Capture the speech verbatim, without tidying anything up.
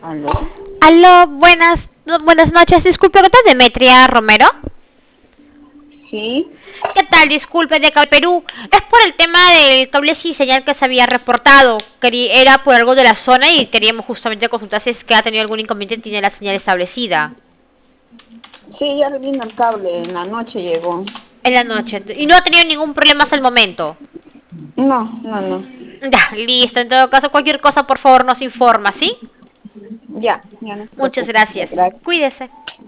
¿Aló? Aló, buenas, no- buenas noches. Disculpe, ¿qué tal, Demetria Romero? Sí, ¿Qué tal? Disculpe, de Cable Perú. Es por el tema del cable sin señal que se había reportado. Querí- era por algo de la zona y queríamos justamente consultar si es que ha tenido algún inconveniente y tiene la señal establecida sí, ya vino el cable, en la noche llegó. en la noche. Y no ha tenido ningún problema hasta el momento. No, no, no. Ya, listo. En todo caso, cualquier cosa, por favor, nos informa, ¿sí? Ya, ya no se Muchas preocupe. Ya, gracias. gracias. Cuídese.